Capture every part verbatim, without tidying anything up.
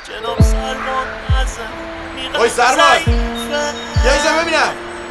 جناب سربان نزن اوی سربان یه ایجا ببینم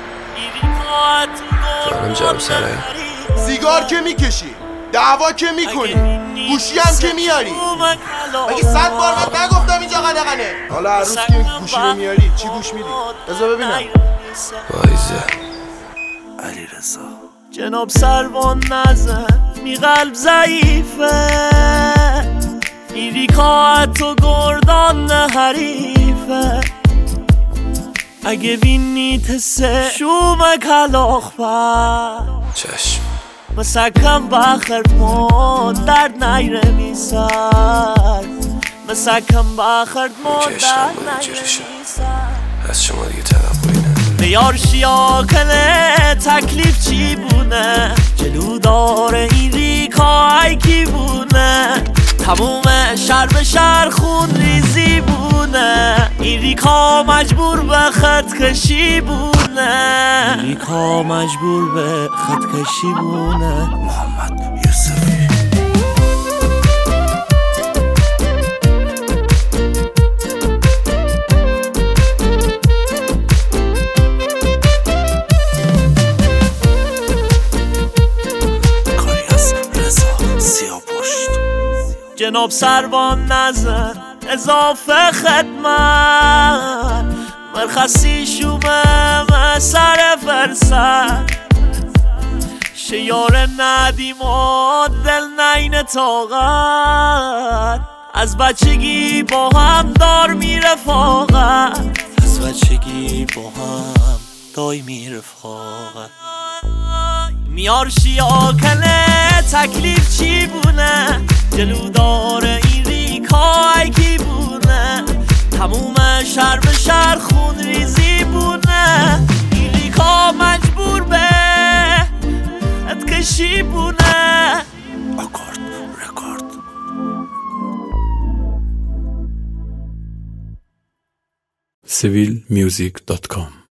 جانم جناب سرایی. سیگار که میکشی، دعوا که میکنی، گوشی هم که میاری. مگه صد بار من نگفتم اینجا قدغنه؟ حالا هر روز که گوشی رو میاری چی گوش میدی؟ بذار ببینم. وایزه علی رضا جناب سربان نزن می قلب ضعیفه ایری کاعت و گردان حریفه اگه بینی تسه شوم کلاخ با چشم مسکم بخرد ما درد نیره میسر مسکم بخرد ما درد نیره میسر از شما دیگه توقعی نداره. بیار شیاکنه تکلیف چی بونه جلو داره این ریکای کی بونه تموم شر به شر خون ریزی بونه این ریکا مجبور به خط کشی بونه این ریکا مجبور به خط کشی بونه. محمد یوسفی جناب سربان نزن اضافه خدمت مرخصی شومه سر فرصت شیار ندیم و دل نین طاقت از بچگی با هم دار می رفاقت از بچگی با هم دای می رفاقت میار شیاکنه تکلیف چی بونه جلو داره این ریکای کی بونه تموم شر به شر خون ریزی بونه این ریکا مجبور به اتکشی بونه. آکارد رکارد سیویل میوزیک دات کام